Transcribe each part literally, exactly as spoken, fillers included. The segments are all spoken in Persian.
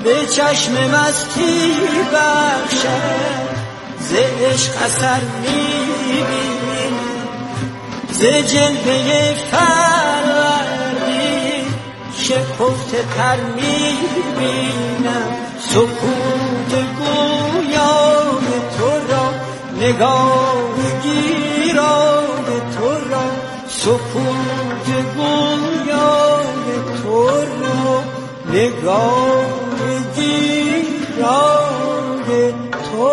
به چشم مستی بخشد ز عشق اثر میبینم ز جلوه فروردین شکفته پر میبینم سکوت گویان تو را نگاه گیران تو را سکوت گویان تو را نگاه گیران تو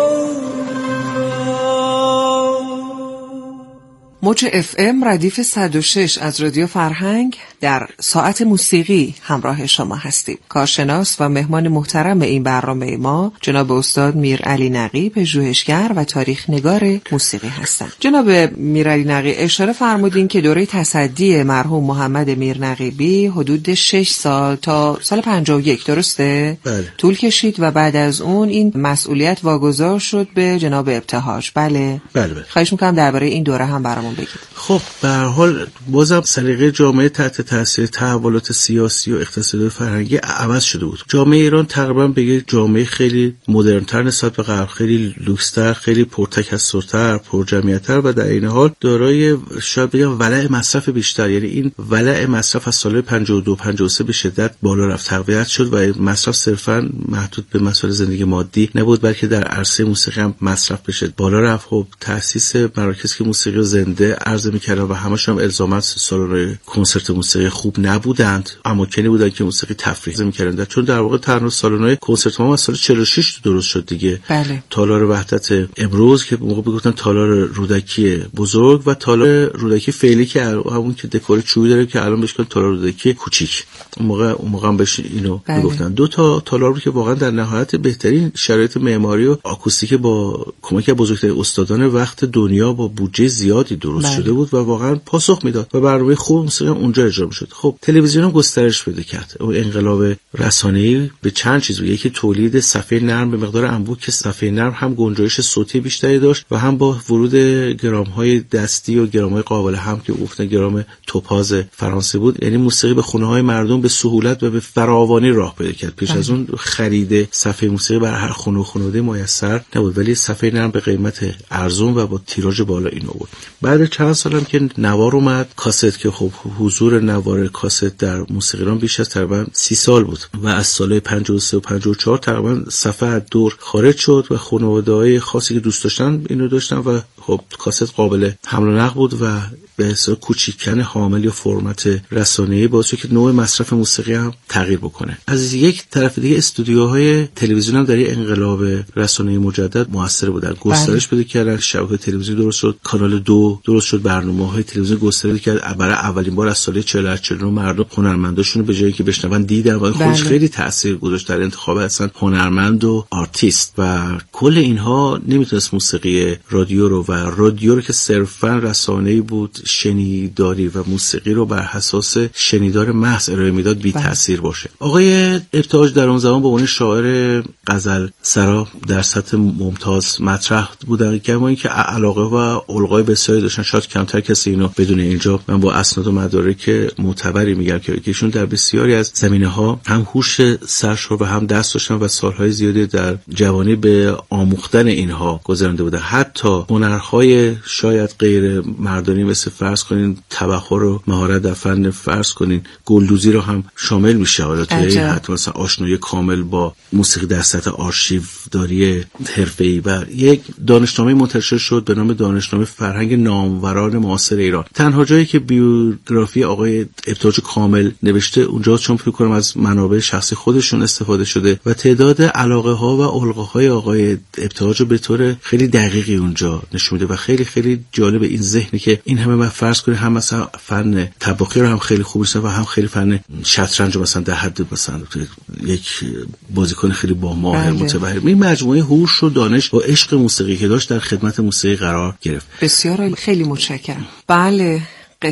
موج اف ام ردیف صد و شش از رادیو فرهنگ در ساعت موسیقی همراه شما هستیم. کارشناس و مهمان محترم این برنامه ما جناب استاد میرعلی نقی، پژوهشگر و تاریخ نگار موسیقی هستند. جناب میرعلی نقی اشاره فرمودین که دوره تصدی مرحوم محمد میرنقیبی حدود شش سال تا سال پنجاه و یک درسته؟ بله. طول کشید و بعد از اون این مسئولیت واگذار شد به جناب ابتهاج. بله. بله بله. خواهش می‌کنم درباره این دوره هم برامون بگید. خب به هر حال بازم سلیقه جامعه تحت تاثیر تحولات سیاسی و اقتصادی و فرهنگی عوض شده بود. جامعه ایران تقریبا به یک جامعه خیلی مدرن‌تر نسبت به غرب، خیلی لوکس‌تر، خیلی پرتکثرتر، پرجمعیت‌تر و در این حال دارای شاید بگم ولع مصرف بیشتر، یعنی این ولع مصرف از سال پنجاه و دو پنجاه و سه به شدت بالا رفت، تقویت شد و مصرف صرفاً محدود به مسائل زندگی مادی نبود، بلکه در عرصه موسیقی هم مصرف بشه بالا رفت. خب تأسیس مراکز که موسیقی زنده عرضه می‌کردن و همه‌شون هم الزاماً سالن کنسرت موسیقی خوب نبودند، اماکنی بودن که موسیقی تفریح می‌کردن، چون در واقع تنها سالن‌های کنسرت ما از سال چهل و شش درست شد دیگه. بله. تالار وحدت امروز که موقع میگفتن تالار رودکی بزرگ و تالار رودکی فعلی که همون که دکور چوبی داره که الان بهش میگن تالار رودکی کوچیک، اون موقع اون موقع هم بهش اینو بله. میگفتن. دو تا تالار که واقعا در نهایت بهترین شرایط معماری و آکوستیک با کمک بزرگترین استادان وقت دنیا با بودجه زیادی درست بله. شده بود و واقعا پاسخ میداد و برنامه خوب موسیقی هم اونجا اجرا میشد. خب تلویزیون هم گسترش پیدا کرد. اون انقلاب رسانه‌ای به چند چیز بود. یکی تولید صفحه نرم به مقدار انبوه که صفحه نرم هم گنجایش صوتی بیشتری داشت و هم با ورود گرام‌های دستی و گرام‌های قابل هم که گفتن گرام توپاز فرانسه بود، یعنی موسیقی به خونه‌های مردم به سهولت و به فراوانی راه پیدا کرد. پیش از اون خرید صفحه موسیقی بر هر خونه و خانواده میسر نبود، ولی صفحه نرم به قیمت ارزون و با تیراژ بالا اینو بود. بعد چند سالم که نوار اومد، کاست که خب حضور نوار کاست در موسیقی ایران بیش از تقریبا سی سال بود و از سال پنجاه و سه و پنجاه و چهار تقریبا صفحه از دور خارج شد و خانواده‌های خاصی که دوست داشتن اینو داشتن و خب کاست قابل حمل و نقل بود و به حساب کوچیکن حامل یا فرمت رسانه‌ای باعث شد که نوع مصرف موسیقی هم تغییر بکنه. از یک طرف دیگه استودیوهای تلویزیون هم در این انقلاب رسانه‌ای مجدد موثر بودن، گسترش پیدا کردن، شبکه تلویزیون درست شد، کانال دو درست شد، برنامه‌های تلویزیون گسترش کرد. برای اولین بار از سال چهل و هشت چهل و نه مردم هنرمنداشون رو به جایی که بشنون دیدن و خودش خیلی تاثیر گذاشت در انتخاب اصلا هنرمند و آرتیست و کل اینها نمیتونست موسیقی رادیو رو و رادیو رو که صرفاً رسانه‌ای بود شنیداری و موسیقی رو بر اساس شنیدار محض ارائه میداد بی تاثیر باشه. آقای ابتهاج در اون زمان به عنوان شاعر غزل سرا در سطح ممتاز مطرح بودن که ما اینکه علاقه و القای بسیاری داشتن، شاید کمتر کسی اینو بدون. اینجا من با اسناد و مدارک معتبری میگم که ایشون در بسیاری از زمینه‌ها هم هوش سرشار و هم دست داشتن و سالهای زیادی در جوانی به آموختن اینها گذرانده بودن. حتی هنرهای شاید غیر مردانی مثل فرض کنین تبخر و مهارت در فن فرض کنین گلدوزی رو هم شامل میشه. حالا توی حتی مثلا آشنایی کامل با موسیقی در سطح آرشیوداری حرفه‌ای و یک دانشنامه منتشر شد به نام دانشنامه فرهنگ ناموران معاصر ایران. تنها جایی که بیوگرافی آقای ابتهاج کامل نوشته اونجا، چون فکر کنم از منابع شخصی خودشون استفاده شده و تعداد علاقه ها و القه های آقای ابتهاج رو به طور خیلی دقیقی اونجا نشون میده و خیلی خیلی جالب این ذهنی که این همه من فرض کنید هم مثلا فن طباخی رو هم خیلی خوب می‌شناسه و هم خیلی فن شطرنج مثلا در حد مثلا یک بازیکن خیلی با ماهر متبهر. این مجموعه هوش و دانش و عشق موسیقی که داشت در خدمت موسیقی قرار گرفت. بسیار خیلی متشکرم. بله،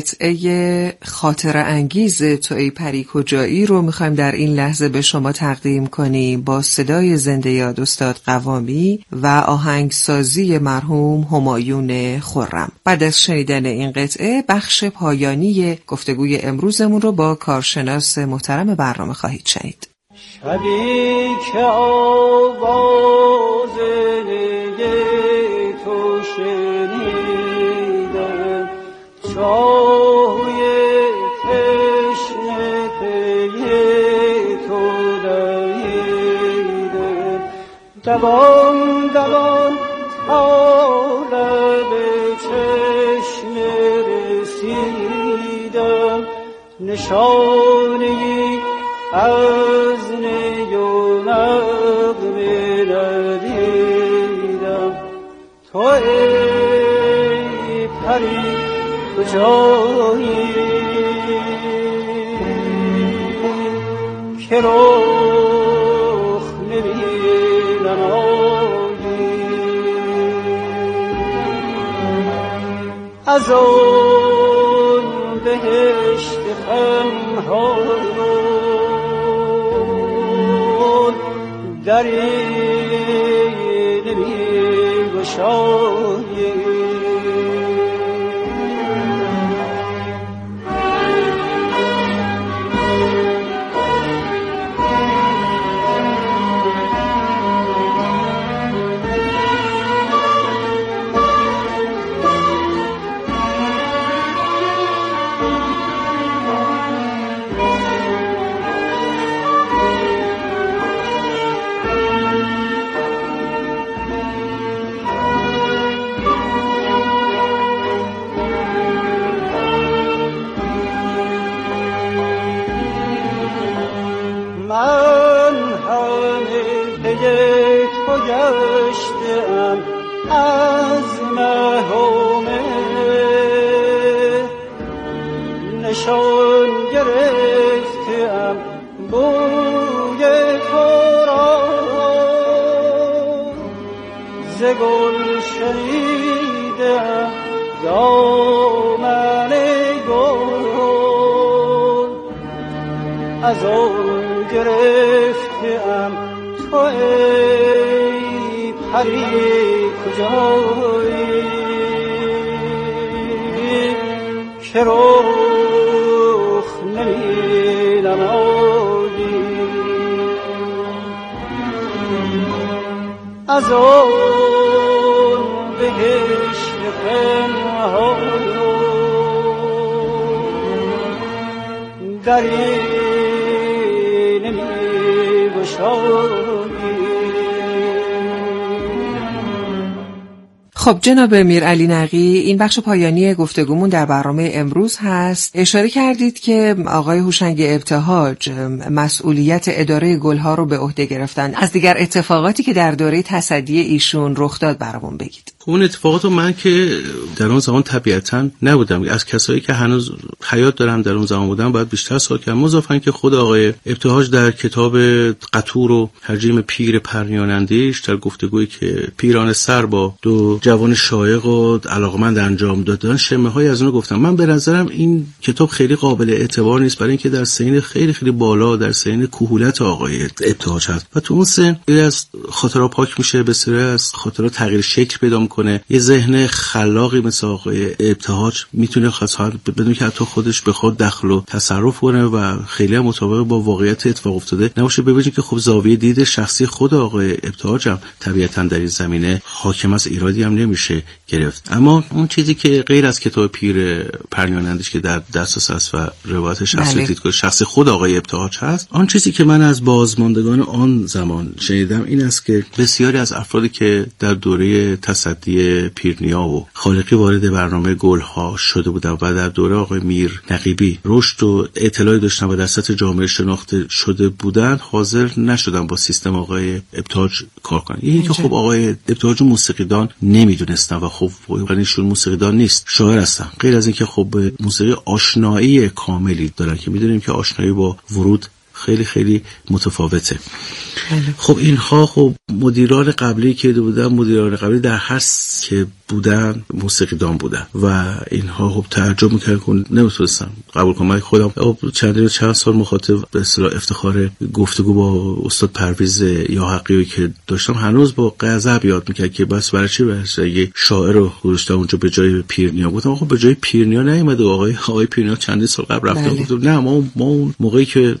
قطعه خاطره انگیز تو ای پری کجایی رو میخوایم در این لحظه به شما تقدیم کنیم با صدای زنده یاد استاد قوامی و آهنگسازی مرحوم همایون خرم. بعد از شنیدن این قطعه بخش پایانی گفتگوی امروزمون رو با کارشناس محترم برنامه خواهید شنید. شبی که آواز تو شنیدم چاهوی تشنه پی تو دویدم دوان دوان تا لب چشمه رسیدم نشانه‌ای از نی و نغمه ندیدم تو ای پری کجایی که رخ نمی‌نمایی از اون بهشت خمهان دری نمی‌گشایی گشتم از مهومه نشان گرفتم بوی تو را ز گل شنیدم دامن گل از آن گرفتم تو ای پری کجایی که رخ نمی‌نمایی از آن بهشت پنهان دری نمی‌گشایی. خب جناب میرعلی نقی، این بخش پایانی گفتگومون در برنامه امروز هست. اشاره کردید که آقای هوشنگ ابتهاج مسئولیت اداره گلها رو به عهده گرفتن. از دیگر اتفاقاتی که در دوره تصدی ایشون رخ داد برامون بگید. اون اتفاقات رو من که در اون زمان طبیعتاً نبودم، از کسایی که هنوز حیات دارم در اون زمان بودم باید بیشتر سوال کردم. مضافاً که خود آقای ابتهاج در کتاب قطور و ترجیم پیر پرنیانندیش در گفتگویی که پیران سر با دو جوان شایق و علاقمند انجام دادن شمه‌های از اون گفتم. من به نظرم این کتاب خیلی قابل اعتبار نیست، برای اینکه در سن خیلی خیلی بالا، در سن کهولت آقای ابتهاج هست و تو اون سن از خاطرات پاک میشه، به سری از خاطرات تغییر شکل پیدا کنه. یه ذهن خلاقی مثل آقای ابتهاج میتونه خاصه بدون که حتی خودش به خود دخل و تصرف کنه و خیلی هم مطابق با واقعیت اتفاق افتاده نباشه. ببینید که خب زاویه دید شخصی خود آقای ابتهاج هم طبیعتاً در این زمینه حاکم از، ایرادی هم نمیشه گرفت. اما اون چیزی که غیر از کتاب پیر پرنیانندیش که در دسترس است و روایت شخصی دیدگاه شخصی خود آقای ابتهاج هست، آن چیزی که من از بازماندگان آن زمان شنیدم این است که بسیاری از افرادی که در دوره تصدی پیرنیا و خالقی وارد برنامه گلها شده بودن و در دوره آقای میر نقیبی رشد و اطلاعی داشتن و در سطح جامعه شناخته شده بودن، حاضر نشدن با سیستم آقای ابتهاج کار کنن. یعنی که خب آقای ابتهاج موسیقیدان نمیدونستن و خب ایشون موسیقیدان نیست، شاعر هستن. غیر از اینکه خب موسیقی آشنایی کاملی دارن که میدونیم که آشنایی با ورود خیلی خیلی متفاوته. خب اینها خب مدیران قبلی که بودن، مدیران قبلی در هر که بودن موسیقیدان بودن و اینها خب تعجب میکردن، نمیتونستم قبول کنم. من خودم چند چند سال مخاطب به اصطلاح افتخار گفتگو با استاد پرویز یاحقی که داشتم هنوز با غضب یاد میکرد که بس برای چی بس یه شاعر رو گذاشتم اونجا به جای پیرنیا. گفتم خب به جای پیرنیا نیومده، آقای آقای پیرنیا چند سال قبل رفته. گفتم نه، ما ما اون موقعی که اومده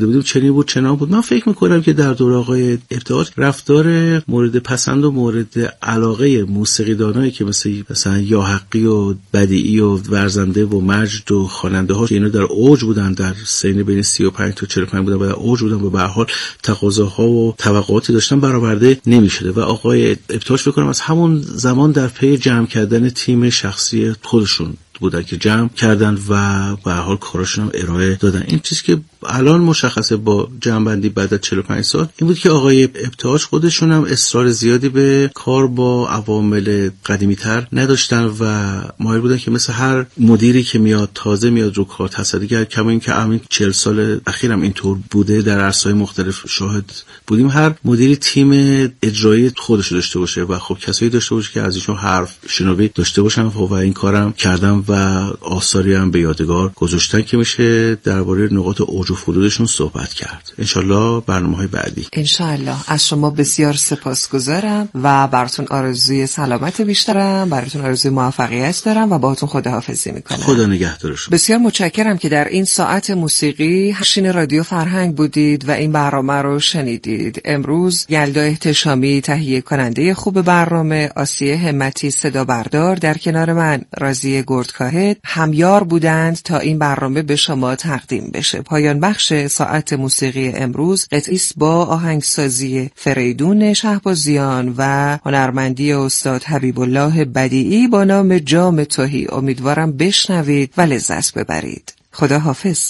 اومده بودیم چنین بود چنان بود. من فکر میکنم که در دوره آقای ابتهاج رفتار مورد پسند و مورد علاقه موسیقیدانایی که مثل مثلا یا حقی و بدیعی و ورزنده و مجد و خواننده ها که اینا در اوج بودن، در سین بین سی و پنج تا چهل و پنج بودن و در اوج بودن و به هر حال تقاضاها و توقعاتی داشتن، برآورده نمیشده و آقای ابتهاج فکر کنم از همون زمان در پی جمع کردن تیم شخصی خودشون بودن که جمع کردن و به هر حال کاراشون هم ارائه دادن. این چیزی که الان مشخصه با جمع‌بندی بعد از چهل و پنج سال این بود که آقای ابتهاج خودشون هم اصرار زیادی به کار با عوامل قدیمی‌تر نداشتن و مایل بودن که مثل هر مدیری که میاد تازه میاد رو کار تصدیگر، کما این که همین چهل سال اخیرم اینطور بوده، در عرصه‌های مختلف شاهد بودیم، هر مدیری تیم اجرایی خودش داشته باشه و خب کسایی داشته باشه که از ایشون حرف شنوی داشته باشن و این کارم کردن و آثاری هم به یادگار گذاشتن که میشه درباره نقاط اوج و فروغشون صحبت کرد. انشالله برنامه‌های بعدی. انشالله. از شما بسیار سپاسگزارم و براتون آرزوی سلامت بیشترم، براتون آرزوی موفقیت دارم و باهاتون خداحافظی میکنم. خدا نگهدارشون. بسیار متشکرم که در این ساعت موسیقی هشین رادیو فرهنگ بودید و این برنامه رو شنیدید. امروز یلدا احتشامی تهیه کننده خوب برنامه، آسیه همتی صدا بردار، در کنار من رازی گردکاهد همیار بودند تا این برنامه به شما تقدیم بشه. پایان بخش ساعت موسیقی امروز قطعی است با آهنگسازی فریدون شهبازیان و هنرمندی استاد حبیب الله بدیعی با نام جام تهی. امیدوارم بشنوید و لذت ببرید. خدا حافظ.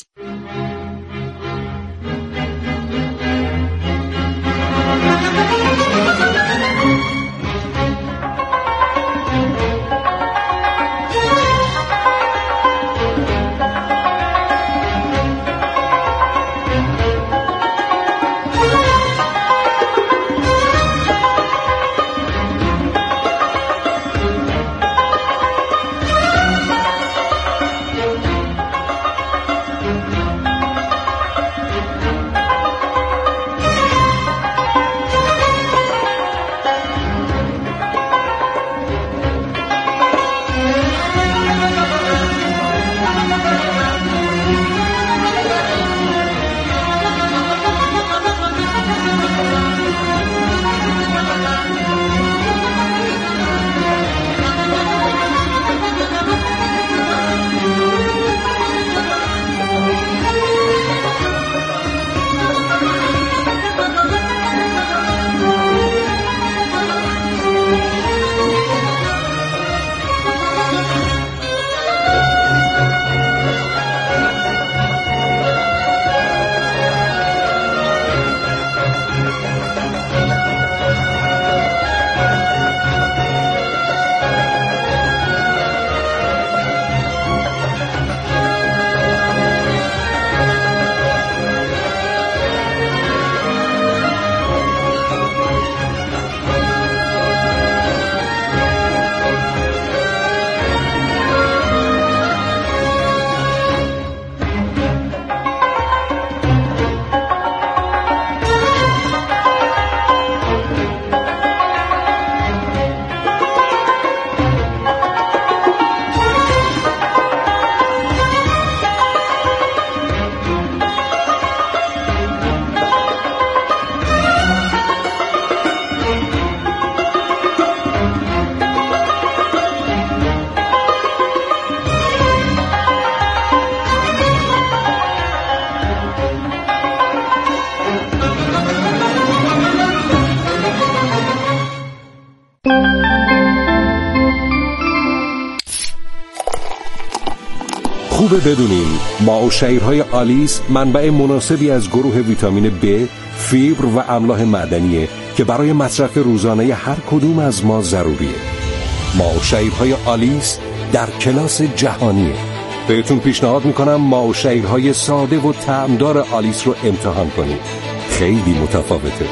خوبه بدونین ماء و شیرهای آلیس منبع مناسبی از گروه ویتامین B، فیبر و املاح معدنیه که برای مصرف روزانه هر کدوم از ما ضروریه. ماء و شیرهای آلیس در کلاس جهانیه. بهتون پیشنهاد میکنم ماء و شیرهای ساده و طعمدار آلیس رو امتحان کنید. خیلی متفاوته.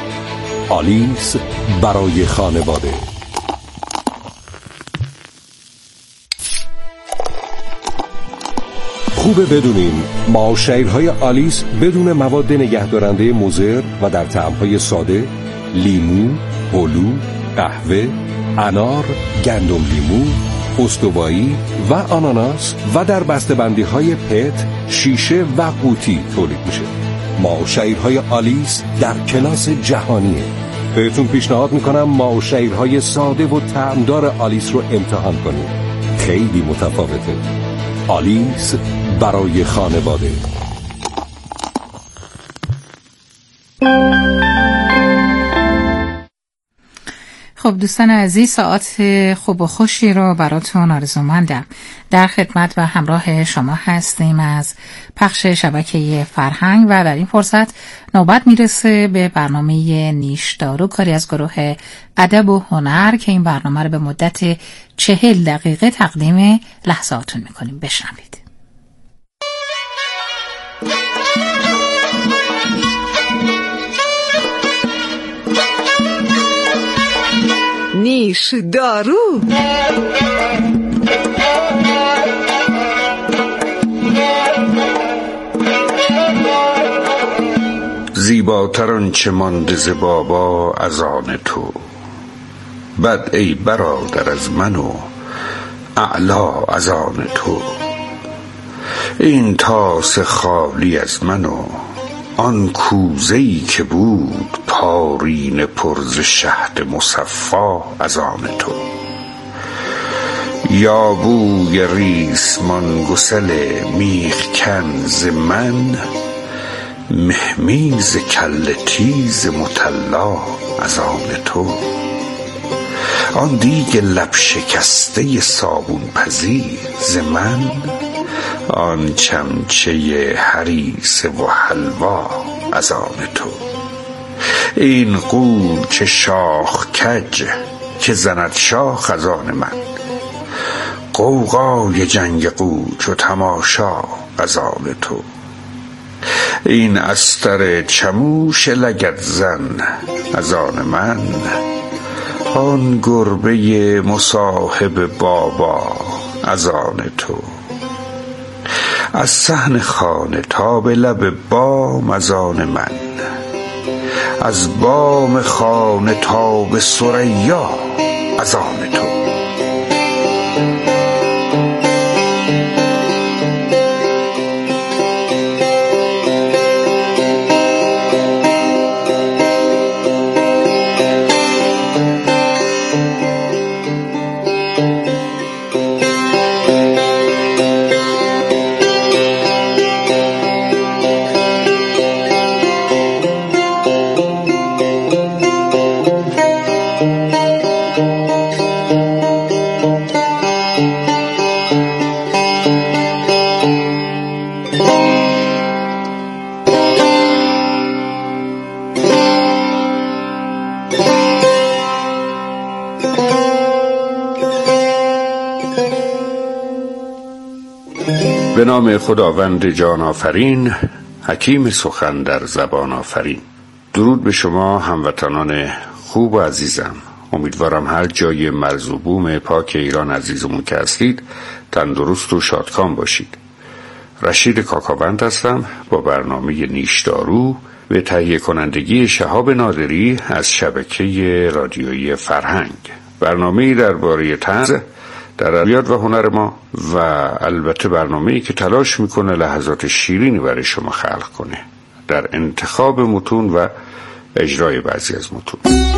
آلیس برای خانواده. خوبه بدونین ماء و شیرهای آلیس بدون مواد نگهدارنده مضر و در طعمهای ساده، لیمو، هلو، قهوه، انار، گندم لیمو، استوایی و آناناس و در بسته‌بندی‌های پت، شیشه و قوطی تولید میشه. ما و شعرهای آلیس در کلاس جهانیه. بهتون پیشنهاد میکنم ما و شعرهای ساده و طعمدار آلیس رو امتحان کنید. خیلی متفاوته. آلیس برای خانواده. خب دوستان عزیز، ساعت خوب و خوشی رو براتون آرزومندم. در خدمت و همراه شما هستیم از پخش شبکه فرهنگ و در این فرصت نوبت میرسه به برنامه نیشدارو، کاری از گروه ادب و هنر که این برنامه رو به مدت چهل دقیقه تقدیم لحظاتون میکنیم. بشنوید. نیش دارو. زیباتر آنچه مانده ز بابا از آن تو، بد ای برادر از من و اعلا از آن تو. این طاس خالی از من و آن کوزه‌ای که بود پارینه پر ز شهد مصفا از آن تو. یا بوی ریسمان گسل میخ کن ز من، مهمیز کله تیز مطلا از آن تو. آن دیگ لب شکسته صابون پذیر ز من، آن چمچه هریسه و حلوا از آن تو. این قوچ شاخ کج که زند شاخ از آن من، غوغای جنگ قوچ و تماشا از آن تو. این استر چموش لگد زن از آن من، آن گربه مصاحب بابا از آن تو. از صحن خانه تا به لب بام از آن من، از بام خانه تا به ثریا از آن تو. به نام خداوند جان آفرین، حکیم سخن در زبان آفرین. درود به شما هموطنان خوب و عزیزم. امیدوارم هر جای مرز و بوم پاک ایران عزیزمون که هستید تندرست و شادکام باشید. رشید کاکاوند هستم با برنامه نیشدارو به تهیه کنندگی شهاب نادری از شبکه رادیویی فرهنگ. برنامه‌ای درباره طنز در ادبیات و هنر ما و البته برنامه‌ای که تلاش میکنه لحظات شیرینی برای شما خلق کنه در انتخاب متون و اجرای بعضی از متون.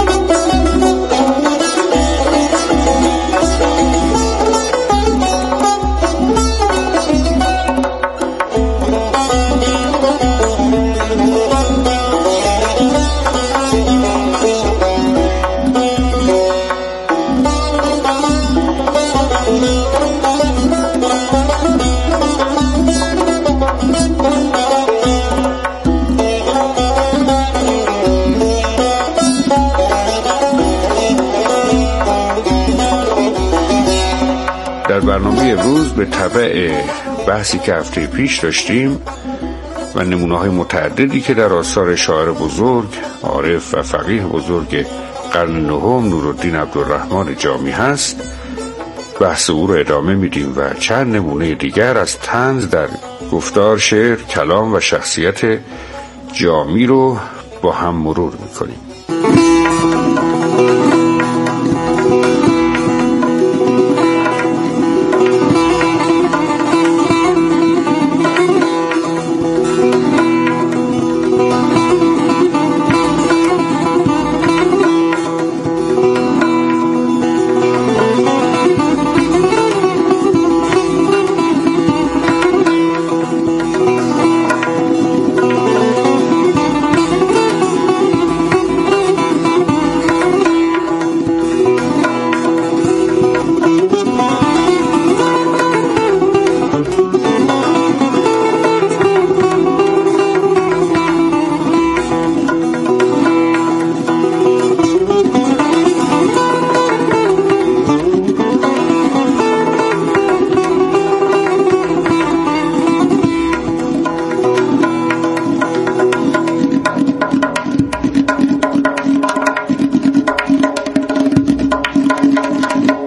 در برنامه امروز به تبع بحثی که هفته پیش داشتیم و نمونه‌های متعددی که در آثار شاعر بزرگ، عارف و فقیه بزرگ قرن نهم نورالدین عبدالرحمن جامی هست، بحث او رو ادامه میدیم و چند نمونه دیگر از طنز در گفتار، شعر، کلام و شخصیت جامی رو با هم مرور میکنیم.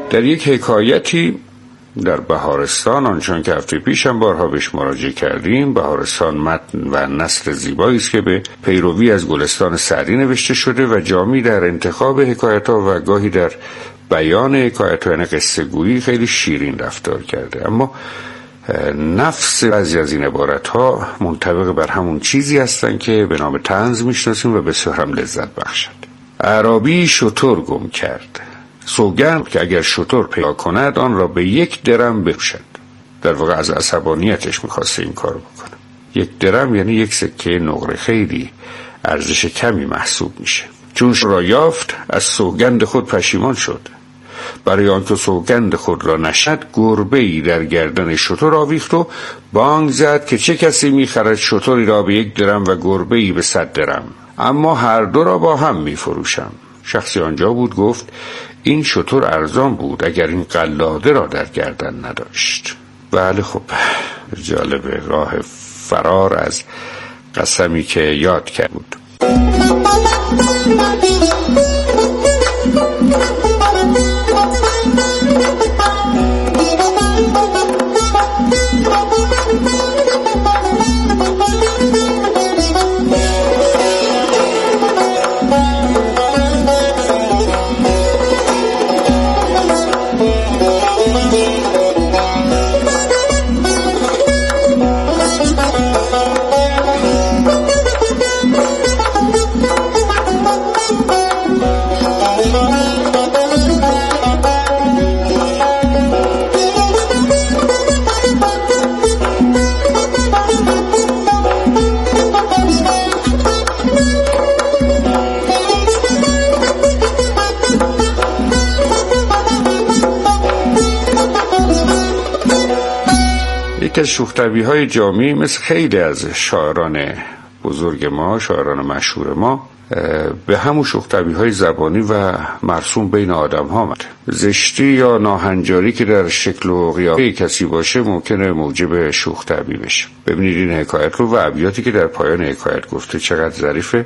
در یک حکایتی در بهارستان، آنچون که هفته پیش هم بارها بهش مراجعه کردیم، بهارستان متن و نثر زیبایی است که به پیروی از گلستان سعدی نوشته شده و جامی در انتخاب حکایت‌ها و گاهی در بیان حکایت‌ها، یعنی قصه گویی، خیلی شیرین رفتار کرده. اما نفس بعضی از این عبارت‌ها منطبق بر همون چیزی هستند که به نام طنز میشناسیم و بسیار هم لذت بخشند. اعرابی شتر گم کرد، سوگند که اگر شتر پیدا کند آن را به یک درم بفروشد. در واقع از عصبانیتش میخواسته این کار بکنه. یک درم یعنی یک سکه نقره، خیلی ارزش کمی محسوب میشه. چون را یافت از سوگند خود پشیمان شد. برای آنکه سوگند خود را نشد، گربه‌ای در گردن شتر آویخت و بانگ زد که چه کسی میخرد شتری را به یک درم و گربه‌ای به صد درم، اما هر دو را با هم میفروشم. شخصی آنجا بود، گفت این شتر ارزان بود اگر این قلاده را در گردن نداشت. بله، خب جالب، راه فرار از قسمی که یاد کرد بود. یکی از شوخ‌طبعی‌های جامی مثل خیلی از شاعران بزرگ ما، شاعران مشهور ما، به همون شوخ‌طبعی‌های زبانی و مرسوم بین آدم‌ها آمد. زشتی یا ناهنجاری که در شکل و قیافه کسی باشه ممکنه موجب شوخ‌طبعی بشه. ببینید این حکایت رو و ابیاتی که در پایان حکایت گفته چقدر ظریفه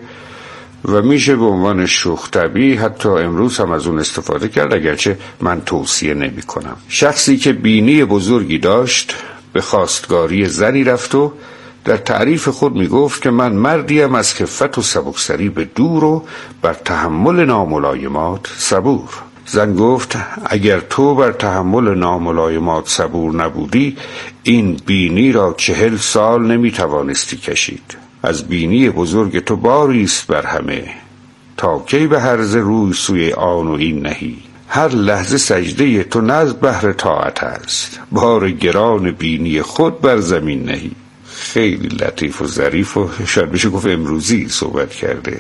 و میشه به عنوان شوخ‌طبعی حتی امروز هم از اون استفاده کرد، اگرچه من توصیه نمی‌کنم. شخصی که بینی بزرگی داشت به خواستگاری زنی رفت و در تعریف خود می گفت که من مردیم از خفت و سبکسری به دور و بر تحمل ناملایمات صبور. زن گفت اگر تو بر تحمل ناملایمات صبور نبودی، این بینی را چهل سال نمی توانستی کشید. از بینی بزرگ تو باریست بر همه، تا کی به هرزه روی سوی آن و این نهی. هر لحظه سجده تو نزد بهر طاعت است، بار گران بینی خود بر زمین نهی. خیلی لطیف و ظریف و شاید بشه گفت امروزی صحبت کرده.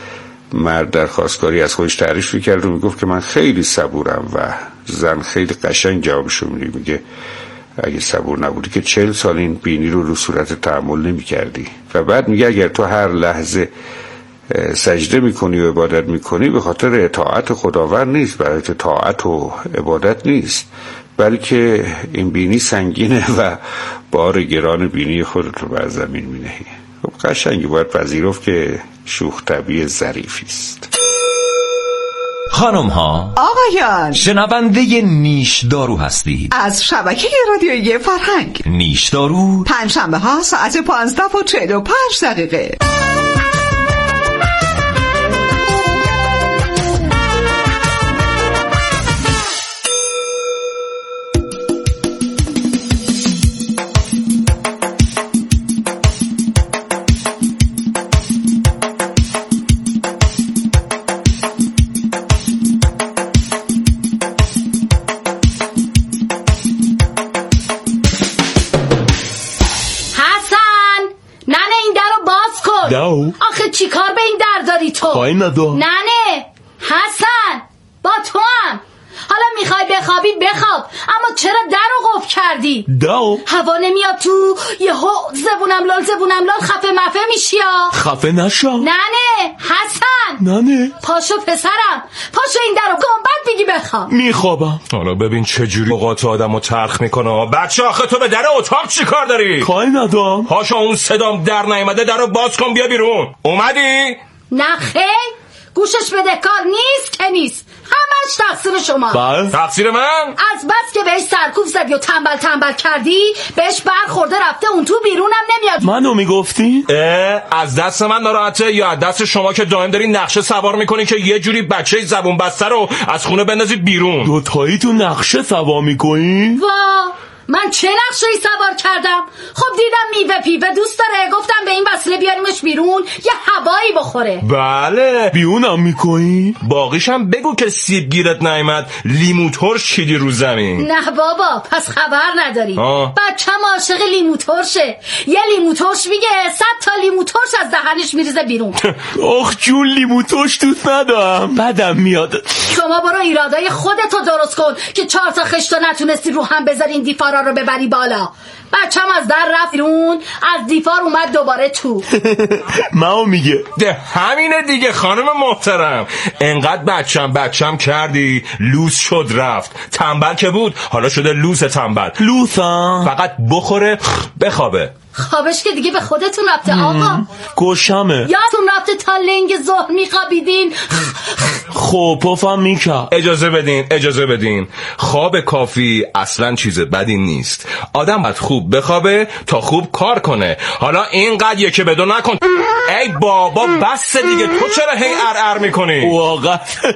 مرد در خواستگاری از خودش تعریف میکرد و میگفت که من خیلی صبورم و زن خیلی قشنگ جوابشو میده، میگه اگه صبور نبودی که چهل سال این بینی رو رو صورت تحمل نمیکردی. و بعد میگه اگر تو هر لحظه سجده میکنی و عبادت میکنی به خاطر اطاعت خداوند نیست، برای طاعت و عبادت نیست، بلکه این بینی سنگینه و بار گران بینی خودت رو بر زمین مینهی. خب قشنگی باید پذیرفت که شوخ طبعی ظریفی است. خانم ها، آقایان، شنونده نیش دارو هستید از شبکه رادیویی فرهنگ. نیش دارو پنجشنبه ها ساعت پانزده و چهل و پنج دقیقه. داو. آخه چی کار به این در داری تو؟ خواهی ندار. نه نه حسن، با تو هم. حالا میخوای بخوابی بخواب، اما چرا در رو قفل کردی؟ داو. هوا نمیاد تو؟ یه هو زبونم لال زبونم لال خفه مفه میشی ها. خفه نشو. نه نه حسن، نه نه پاشو پسرم، پاشو این در رو گنبد بگی بخواب. میخوابم. حالا ببین چه جوری اوقات آدمو تلخ میکنه. بچه آخه تو به در اتاق چی کار داری؟ خواهی ندارم. پاشو اون صدام در نیامده در رو باز کن، بیا بیرون. اومدی؟ نه خیلی گوشش بده کار نیست که نیست. همش تقصیر شما. بله تقصیر من؟ از بس که بهش سرکوب زدی و تنبل تنبل کردی بهش برخورده رفته اون تو بیرونم نمیاد. منو میگفتی؟ از دست من ناراحته یا از دست شما که دائم داری نقشه سوار میکنی که یه جوری بچه زبون بسته رو از خونه بندازید بیرون؟ دوتایی تو نقشه سوار میکنی؟ وا من چه نقشه‌ای سوار کردم؟ خب دیدم میوه پیوه دوست داره، گفتم به این وسیله بیاریمش بیرون یه هوایی بخوره. بله بیونم میکنی؟ باقیشم بگو که سیب گیرت نیامد لیمو ترش چیدی رو زمین. نه بابا پس خبر نداری. بچه‌م عاشق لیمو ترشه، یه لیمو ترش میگه صد تا لیمو ترش از دهنش میریزه بیرون. آخ جون لیمو ترش دوست ندارم، بدم میاد. شما برو ایرادای خودتو درست کن که چهار تا خشتو نتونستی رو هم بذارین دیفارا رو ببری بالا. بچم از در رفت بیرون، از دیفار اومد دوباره تو. ماو میگه ده همینه دیگه خانم محترم، انقدر بچم بچم کردی لوس شد رفت. تنبل که بود حالا شده لوس تنبل. لوسم فقط بخوره بخوابه. خوابش که دیگه به خودتون رفته آقا. گوشمه یادتون رفته تا لنگ ظهر میخوابیدین. خب پفم میکرد. اجازه بدین اجازه بدین خواب کافی اصلا چیز بدی نیست. آدم باید خوب بخوابه تا خوب کار کنه. حالا اینقدر یکی بدو نکن. ای بابا بس دیگه، تو چرا هی ار ار میکنی؟ واقعا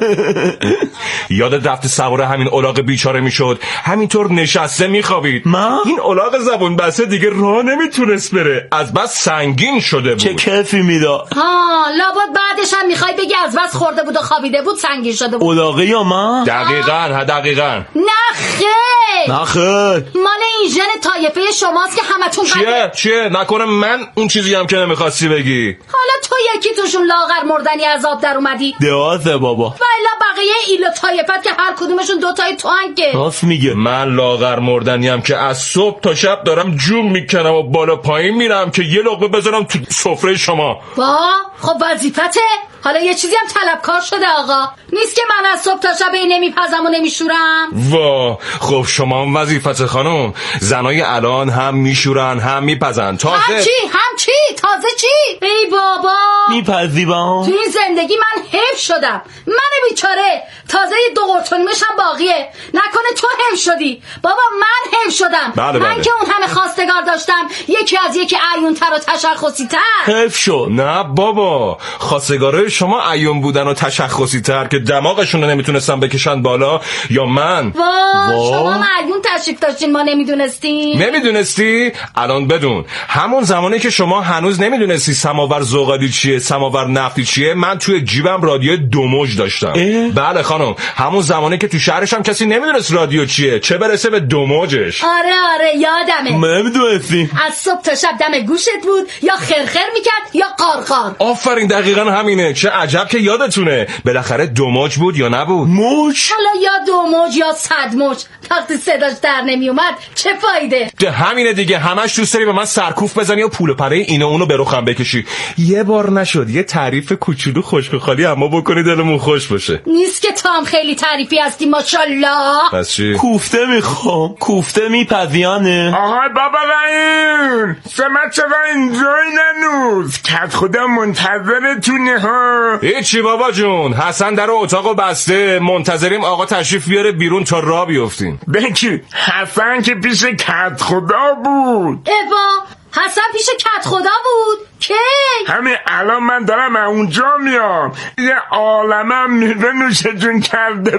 یادت رفته سوار همین الاغ بیچاره میشد، همینطور نشسته میخوابید. من؟ این الاغ زبون بسته دیگه راه نمیتونست بره، از بس سنگین شده بود. چه کیفی میداد. ها لابد بعدش هم میخوای بگی از بس خورده بود و خوابیده بود سنگین شده بود. الاغه یا من؟ دقیقاً ها دقیقاً. نه خیر نه خیر، مال این ژن طایفه شماست که همتون چیه قده. چیه نکنه من اون چیزی هم که نمیخواستی بگی. حالا تو یکی توشون لاغر مردنی از آب در اومدی. دیازه بابا. والا بقیه ایلو طایفت که هر کدومشون دوتای تو هنگه. راست میگه. من لاغر مردنی هم که از صبح تا شب دارم جون میکنم و بالا پایین میرم که یه لقمه بذارم تو سفره شما. با خب وظیفته. حالا یه چیزی هم طلبکار شده آقا، نیست که من از صبح تا شب نمیپزم و نمیشورم. وا خب شما هم وظیفت خانم. زنای الان هم میشورن هم میپزن. تازه هم چی هم چی تازه چی؟ ای بابا میپزی با تو این زندگی من حیف شدم. من بیچاره تازه یه دو قرتونیمش هم باقیه، نکنه تو حیف شدی. بابا من حیف شدم. بله من بله. که اون همه خواستگار داشتم یکی از یکی عیون‌تر و تشخصی تر. حیف شد. نه بابا خواستگارای شما عیون بودن و تشخصی تر که دماغشون رو نمیتونستن بکشن بالا، یا من؟ وا شما معیون تشریف داشتین ما نمیدونستیم. نمیدونستی؟ الان بدون. همون زمانی که شما هنوز نمیدونستی سماور زغالی چیه سماور نفتی چیه، من توی جیبم رادیو دو موج داشتم. اه؟ بله خانم، همون زمانی که تو شهرش هم کسی نمیدونست رادیو چیه، چه برسه به دو موجش. آره آره یادمه. نمیدونستی؟ از صبح تا شب دم گوشت بود، یا خرخر میکرد یا قارقار. آفرین دقیقاً همینه. چه عجب که یادتونه. بالاخره دو موج بود یا نبود؟ موج؟ حالا یا دو موج یا صد موج، وقتی صداش در نمی اومد چه فایده؟ ده همینه دیگه. همش دوست داری به من سرکوف بزنی و پول و پره اینو اونو به رخم بکشی. یه بار نشد یه تعریف کوچولو خشک خالی اما بکنی دلمون خوش باشه. نیست که تو هم خیلی تعریفی هستی ماشاءالله. پس چی؟ کوفته میخوام. کوفته میپزیانه. آهای بابا رعیم سمت چرا اینجایی ننوز کت خدا منتظرتونه ها. هیچی بابا جون، حسن در اتاقو بسته، منتظریم آقا تشریف بیاره بیرون تا راه بیفتیم. بکی حسن که پیش کت خدا بود. ابا حسن پیش کت خدا بود کی؟ همین الان من دارم اونجا میام، یه عالمم میوه نوش جون کرده